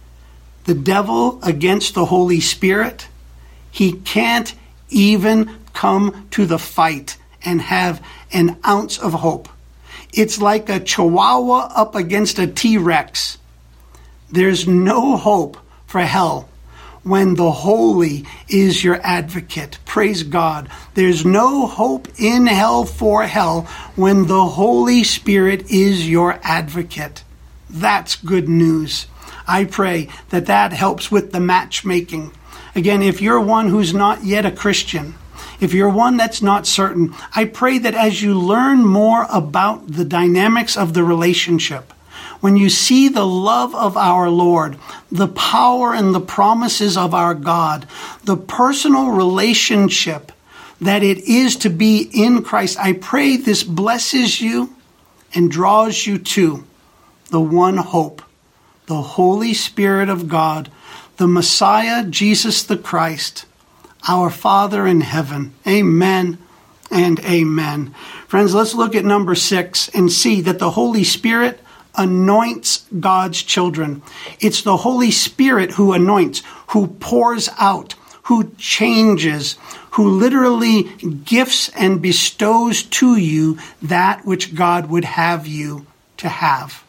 The devil against the Holy Spirit, he can't even come to the fight and have an ounce of hope. It's like a chihuahua up against a T-Rex. There's no hope for hell when the holy is your advocate. Praise God. There's no hope in hell for hell when the Holy Spirit is your advocate. That's good news. I pray that that helps with the matchmaking. Again, if you're one who's not yet a Christian, if you're one that's not certain, I pray that as you learn more about the dynamics of the relationship, when you see the love of our Lord, the power and the promises of our God, the personal relationship that it is to be in Christ, I pray this blesses you and draws you to the one hope, the Holy Spirit of God, the Messiah, Jesus the Christ, our Father in heaven. Amen and amen. Friends, let's look at number 6 and see that the Holy Spirit anoints God's children. It's the Holy Spirit who anoints, who pours out, who changes, who literally gifts and bestows to you that which God would have you to have.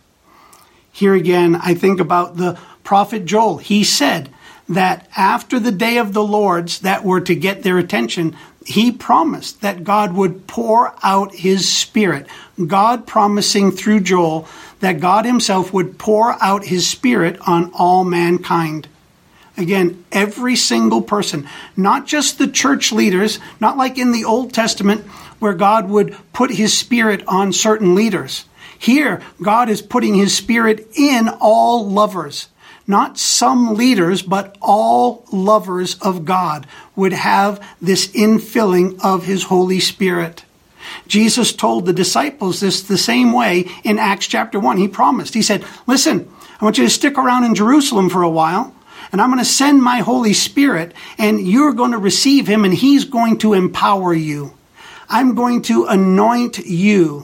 Here again, I think about the prophet Joel. He said that after the day of the Lord's that were to get their attention, he promised that God would pour out his Spirit. God promising through Joel that God himself would pour out his Spirit on all mankind. Again, every single person, not just the church leaders, not like in the Old Testament where God would put his Spirit on certain leaders. Here, God is putting his Spirit in all lovers. Not some leaders, but all lovers of God would have this infilling of his Holy Spirit. Jesus told the disciples this the same way in Acts chapter 1. He promised. He said, listen, I want you to stick around in Jerusalem for a while, and I'm going to send my Holy Spirit, and you're going to receive him, and he's going to empower you. I'm going to anoint you.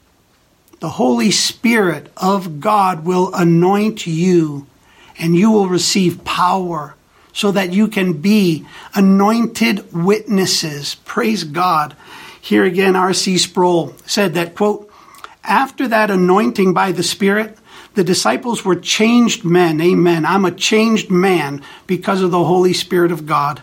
The Holy Spirit of God will anoint you, and you will receive power so that you can be anointed witnesses. Praise God. Here again, R.C. Sproul said that, quote, after that anointing by the Spirit, the disciples were changed men. Amen. I'm a changed man because of the Holy Spirit of God.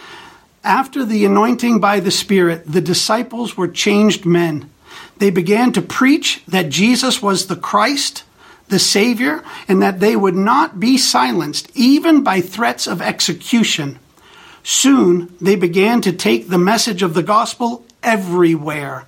After the anointing by the Spirit, the disciples were changed men. They began to preach that Jesus was the Christ, the Savior, and that they would not be silenced, even by threats of execution. Soon they began to take the message of the gospel everywhere,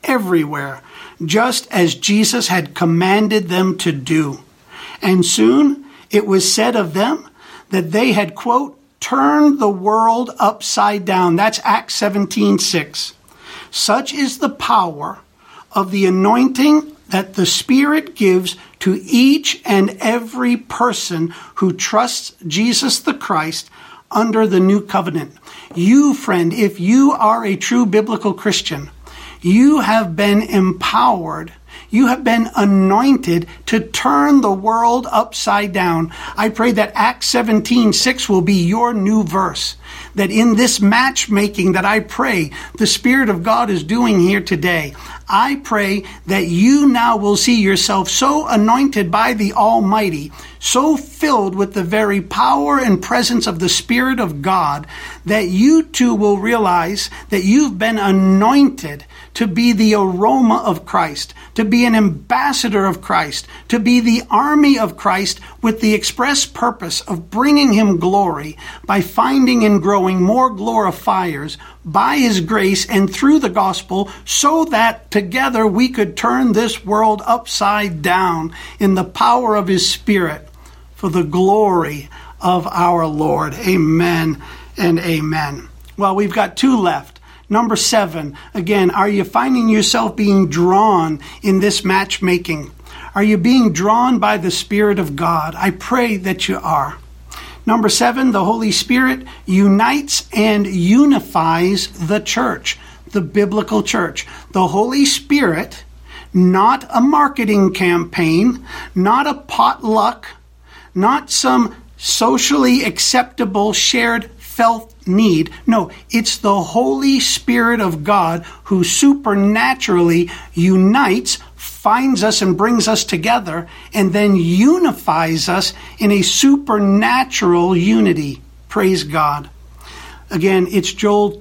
just as Jesus had commanded them to do. And soon it was said of them that they had, quote, turned the world upside down. That's Acts 17:6. Such is the power of the anointing that the Spirit gives to each and every person who trusts Jesus the Christ under the new covenant. You, friend, if you are a true biblical Christian, you have been empowered. You have been anointed to turn the world upside down. I pray that Acts 17:6 will be your new verse. That in this matchmaking that I pray the Spirit of God is doing here today, I pray that you now will see yourself so anointed by the Almighty, so filled with the very power and presence of the Spirit of God, that you too will realize that you've been anointed to be the aroma of Christ, to be an ambassador of Christ, to be the army of Christ with the express purpose of bringing him glory by finding and growing more glorifiers by his grace and through the gospel, so that together we could turn this world upside down in the power of his Spirit for the glory of our Lord. Amen and amen. Well, we've got two left. Number 7, again, are you finding yourself being drawn in this matchmaking? Are you being drawn by the Spirit of God? I pray that you are. Number 7, the Holy Spirit unites and unifies the church, the biblical church. The Holy Spirit, not a marketing campaign, not a potluck, not some socially acceptable shared felt need. No, it's the Holy Spirit of God who supernaturally unites, finds us and brings us together, and then unifies us in a supernatural unity. Praise God. Again, it's Joel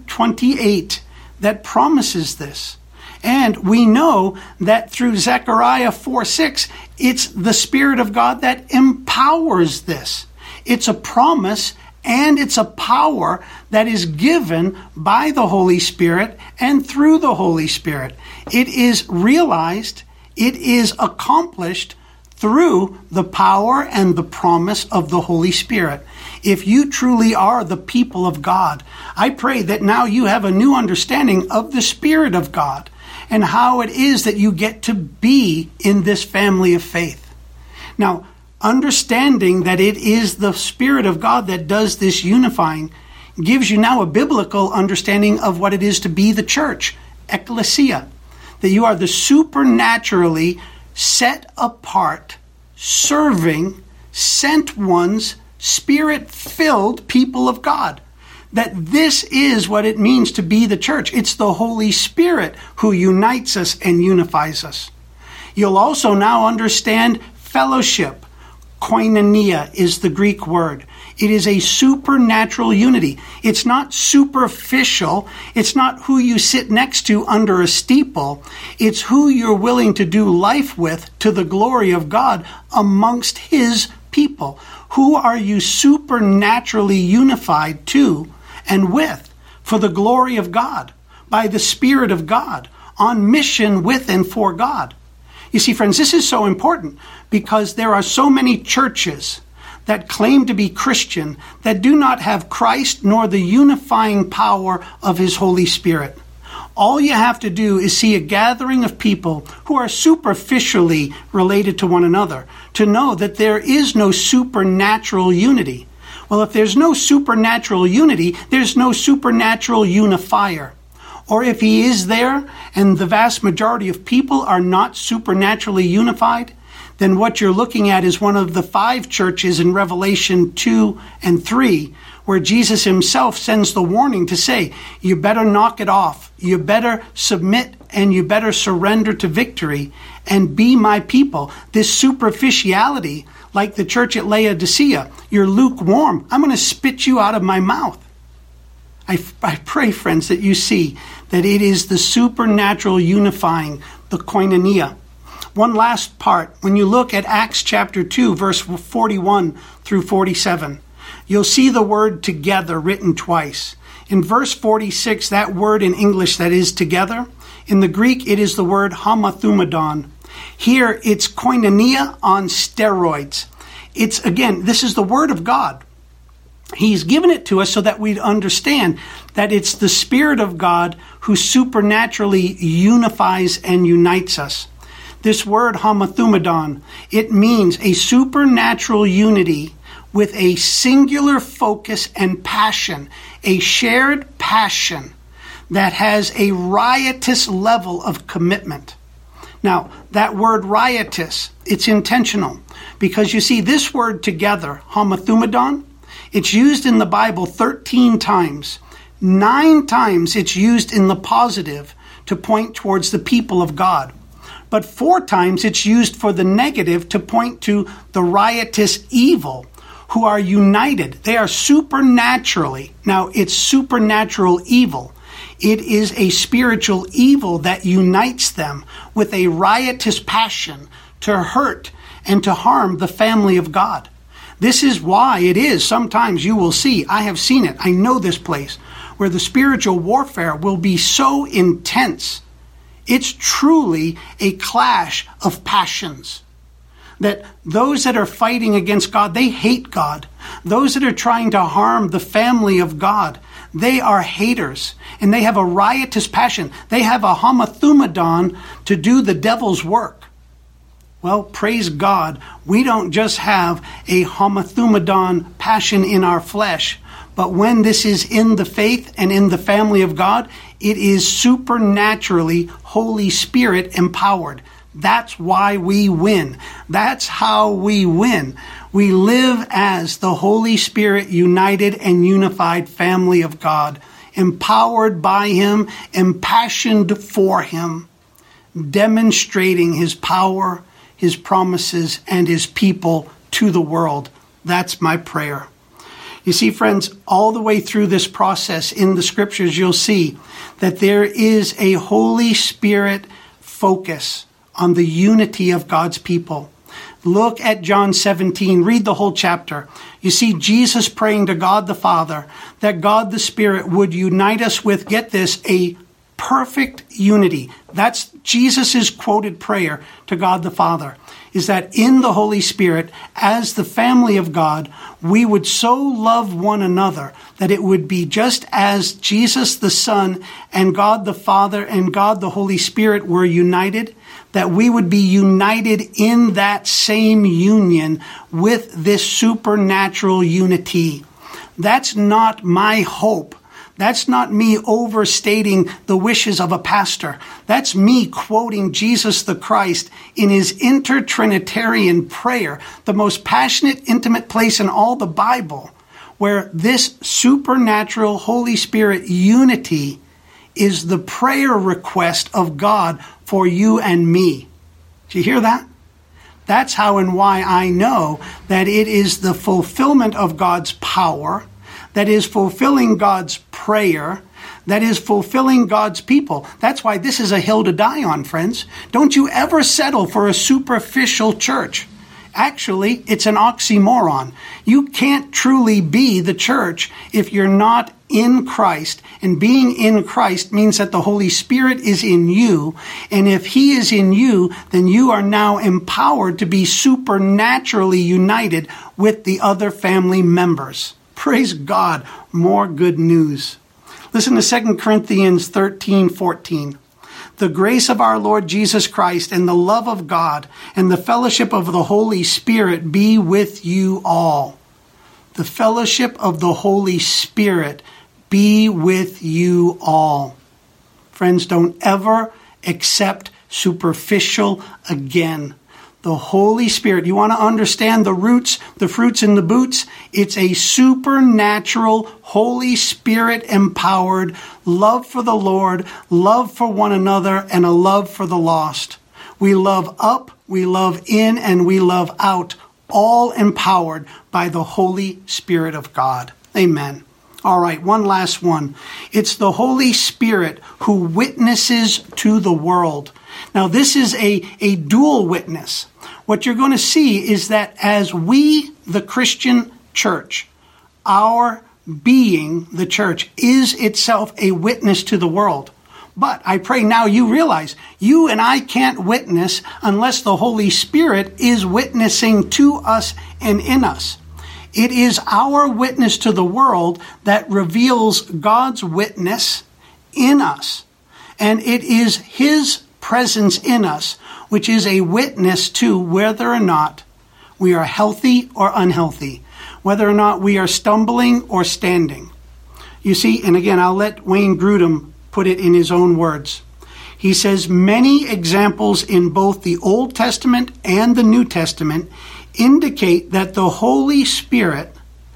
2:28 that promises this. And we know that through Zechariah 4:6, it's the Spirit of God that empowers this. It's a promise and it's a power that is given by the Holy Spirit and through the Holy Spirit. It is realized, it is accomplished through the power and the promise of the Holy Spirit. If you truly are the people of God, I pray that now you have a new understanding of the Spirit of God and how it is that you get to be in this family of faith. Now, understanding that it is the Spirit of God that does this unifying gives you now a biblical understanding of what it is to be the church, ecclesia, that you are the supernaturally set apart, serving, sent ones, Spirit-filled people of God. That this is what it means to be the church. It's the Holy Spirit who unites us and unifies us. You'll also now understand fellowship. Koinonia is the Greek word. It is a supernatural unity. It's not superficial. It's not who you sit next to under a steeple. It's who you're willing to do life with to the glory of God amongst his people. Who are you supernaturally unified to and with for the glory of God, by the Spirit of God, on mission with and for God? You see, friends, this is so important because there are so many churches that claim to be Christian that do not have Christ nor the unifying power of his Holy Spirit. All you have to do is see a gathering of people who are superficially related to one another to know that there is no supernatural unity. Well, if there's no supernatural unity, there's no supernatural unifier. Or if he is there and the vast majority of people are not supernaturally unified, then what you're looking at is one of the 5 churches in Revelation 2 and 3, where Jesus himself sends the warning to say, you better knock it off, you better submit, and you better surrender to victory and be my people. This superficiality, like the church at Laodicea, you're lukewarm, I'm going to spit you out of my mouth. I pray, friends, that you see that it is the supernatural unifying, the koinonia. One last part, when you look at Acts chapter 2, verse 41 through 47, you'll see the word together written twice. In verse 46, that word in English that is together, in the Greek it is the word homathumadon. Here it's koinonia on steroids. It's, again, this is the word of God. He's given it to us so that we'd understand that it's the Spirit of God who supernaturally unifies and unites us. This word homathumadon, it means a supernatural unity with a singular focus and passion, a shared passion that has a riotous level of commitment. Now, that word riotous, it's intentional, because you see this word together, homathumadon, it's used in the Bible 13 times. 9 times it's used in the positive to point towards the people of God. But 4 times it's used for the negative to point to the riotous evil who are united. They are supernaturally. Now, it's supernatural evil. It is a spiritual evil that unites them with a riotous passion to hurt and to harm the family of God. This is why it is sometimes you will see, I have seen it, I know this place, where the spiritual warfare will be so intense. It's truly a clash of passions. That those that are fighting against God, they hate God. Those that are trying to harm the family of God, they are haters. And they have a riotous passion. They have a homathumadon to do the devil's work. Well, praise God, we don't just have a homathumadon passion in our flesh, but when this is in the faith and in the family of God, it is supernaturally Holy Spirit empowered. That's why we win. That's how we win. We live as the Holy Spirit united and unified family of God, empowered by Him, impassioned for Him, demonstrating His power, His promises, and His people to the world. That's my prayer. You see, friends, all the way through this process in the scriptures, you'll see that there is a Holy Spirit focus on the unity of God's people. Look at John 17. Read the whole chapter. You see Jesus praying to God the Father that God the Spirit would unite us with, get this, a perfect unity. That's Jesus' quoted prayer to God the Father, is that in the Holy Spirit, as the family of God, we would so love one another that it would be just as Jesus the Son and God the Father and God the Holy Spirit were united, that we would be united in that same union with this supernatural unity. That's not my hope. That's not me overstating the wishes of a pastor. That's me quoting Jesus the Christ in His intertrinitarian prayer, the most passionate, intimate place in all the Bible, where this supernatural Holy Spirit unity is the prayer request of God for you and me. Do you hear that? That's how and why I know that it is the fulfillment of God's power, that is fulfilling God's prayer, that is fulfilling God's people. That's why this is a hill to die on, friends. Don't you ever settle for a superficial church. Actually, it's an oxymoron. You can't truly be the church if you're not in Christ. And being in Christ means that the Holy Spirit is in you. And if He is in you, then you are now empowered to be supernaturally united with the other family members. Praise God. More good news. Listen to 2 Corinthians 13:14. The grace of our Lord Jesus Christ and the love of God and the fellowship of the Holy Spirit be with you all. The fellowship of the Holy Spirit be with you all. Friends, don't ever accept superficial again. The Holy Spirit, you want to understand the roots, the fruits in the boots? It's a supernatural, Holy Spirit empowered love for the Lord, love for one another, and a love for the lost. We love up, we love in, and we love out, all empowered by the Holy Spirit of God. Amen. All right, one last one. It's the Holy Spirit who witnesses to the world. Now, this is a dual witness. What you're going to see is that as we, the Christian church, our being, the church, is itself a witness to the world. But I pray now you realize you and I can't witness unless the Holy Spirit is witnessing to us and in us. It is our witness to the world that reveals God's witness in us. And it is His presence in us, which is a witness to whether or not we are healthy or unhealthy, whether or not we are stumbling or standing. You see, and again, I'll let Wayne Grudem put it in his own words. He says, many examples in both the Old Testament and the New Testament indicate that the Holy Spirit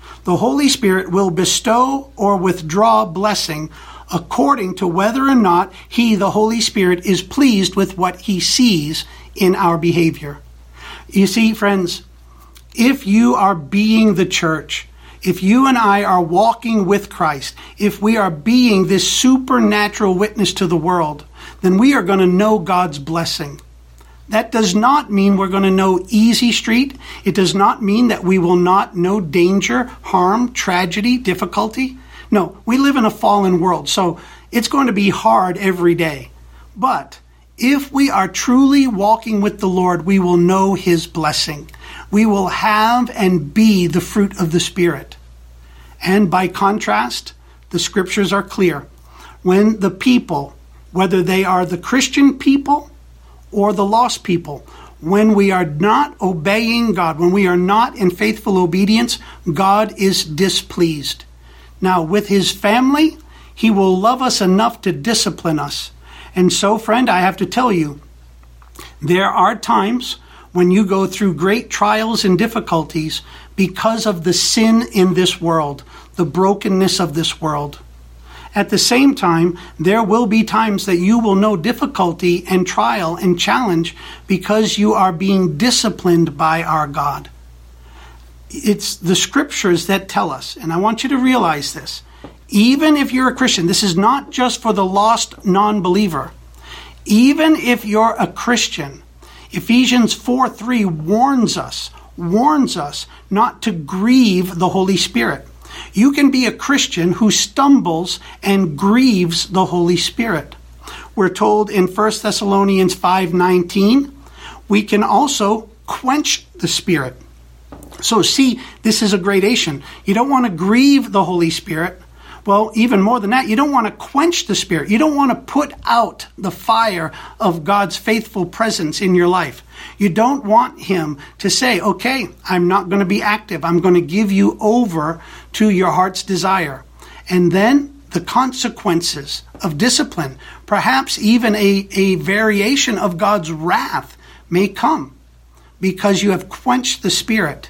will bestow or withdraw blessing according to whether or not He, the Holy Spirit, is pleased with what He sees in our behavior. You see, friends, if you are being the church, if you and I are walking with Christ, if we are being this supernatural witness to the world, then we are going to know God's blessing. That does not mean we're going to know easy street. It does not mean that we will not know danger, harm, tragedy, difficulty. No, we live in a fallen world, so it's going to be hard every day. But if we are truly walking with the Lord, we will know His blessing. We will have and be the fruit of the Spirit. And by contrast, the scriptures are clear. When the people, whether they are the Christian people or the lost people, when we are not obeying God, when we are not in faithful obedience, God is displeased. Now, with His family, He will love us enough to discipline us. And so, friend, I have to tell you, there are times when you go through great trials and difficulties because of the sin in this world, the brokenness of this world. At the same time, there will be times that you will know difficulty and trial and challenge because you are being disciplined by our God. It's the scriptures that tell us, and I want you to realize this. Even if you're a Christian, this is not just for the lost non-believer. Even if you're a Christian, Ephesians 4:3 warns us not to grieve the Holy Spirit. You can be a Christian who stumbles and grieves the Holy Spirit. We're told in 1 Thessalonians 5:19, we can also quench the Spirit. So see, this is a gradation. You don't want to grieve the Holy Spirit. Well, even more than that, you don't want to quench the Spirit. You don't want to put out the fire of God's faithful presence in your life. You don't want Him to say, okay, I'm not going to be active. I'm going to give you over to your heart's desire. And then the consequences of discipline, perhaps even a variation of God's wrath may come because you have quenched the Spirit.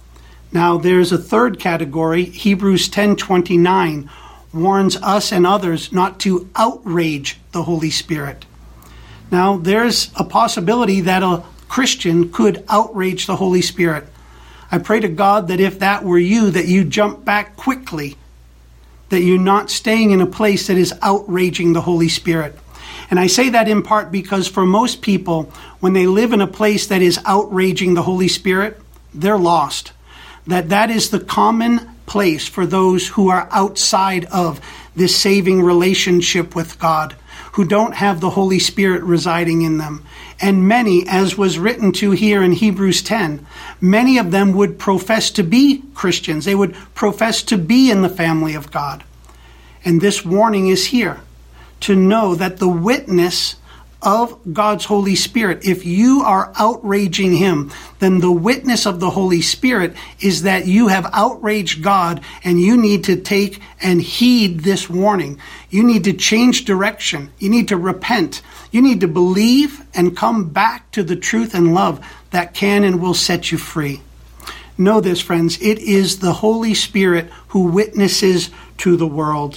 Now, there's a third category. Hebrews 10:29 warns us and others not to outrage the Holy Spirit. Now, there's a possibility that a Christian could outrage the Holy Spirit. I pray to God that if that were you, that you jump back quickly, that you're not staying in a place that is outraging the Holy Spirit. And I say that in part because for most people, when they live in a place that is outraging the Holy Spirit, they're lost. That is the common place for those who are outside of this saving relationship with God, who don't have the Holy Spirit residing in them. And many, as was written to here in Hebrews 10, many of them would profess to be Christians. They would profess to be in the family of God. And this warning is here to know that the witness of God's Holy Spirit, if you are outraging Him, then the witness of the Holy Spirit is that you have outraged God, and you need to take and heed this warning. You need to change direction. You need to repent. You need to believe and come back to the truth and love that can and will set you free. Know this, friends, it is the Holy Spirit who witnesses to the world.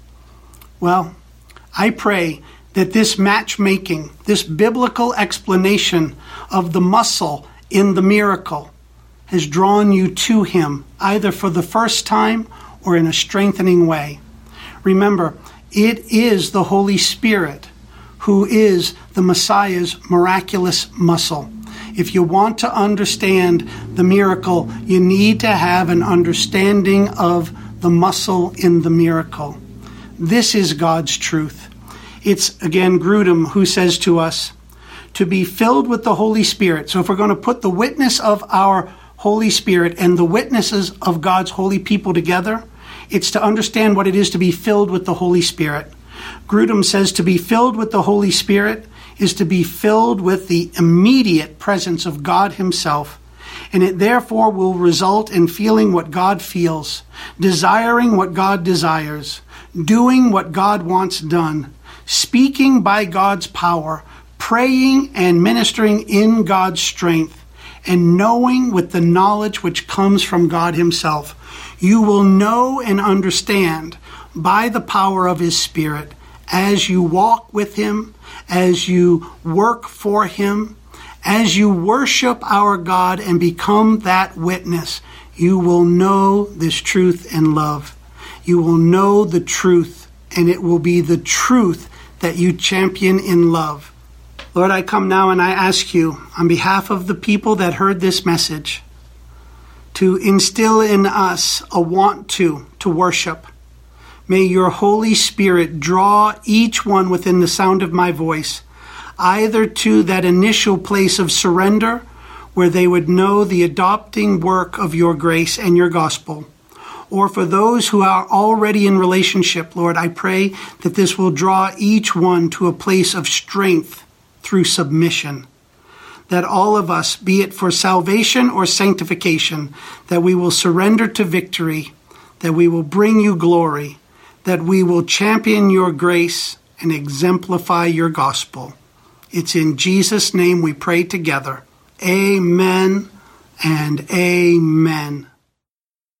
Well, I pray that this matchmaking, this biblical explanation of the muscle in the miracle has drawn you to Him, either for the first time or in a strengthening way. Remember, it is the Holy Spirit who is the Messiah's miraculous muscle. If you want to understand the miracle, you need to have an understanding of the muscle in the miracle. This is God's truth. It's, again, Grudem who says to us, to be filled with the Holy Spirit. So if we're going to put the witness of our Holy Spirit and the witnesses of God's holy people together, it's to understand what it is to be filled with the Holy Spirit. Grudem says to be filled with the Holy Spirit is to be filled with the immediate presence of God himself, and it therefore will result in feeling what God feels, desiring what God desires, doing what God wants done, speaking by God's power, praying and ministering in God's strength, and knowing with the knowledge which comes from God himself. You will know and understand by the power of his Spirit as you walk with him, as you work for him, as you worship our God and become that witness. You will know this truth and love. You will know the truth, and it will be the truth that you champion in love. Lord, I come now and I ask you, on behalf of the people that heard this message, to instill in us a want to worship. May your Holy Spirit draw each one within the sound of my voice, either to that initial place of surrender where they would know the adopting work of your grace and your gospel, or for those who are already in relationship, Lord, I pray that this will draw each one to a place of strength through submission. That all of us, be it for salvation or sanctification, that we will surrender to victory, that we will bring you glory, that we will champion your grace and exemplify your gospel. It's in Jesus' name we pray together. Amen and amen.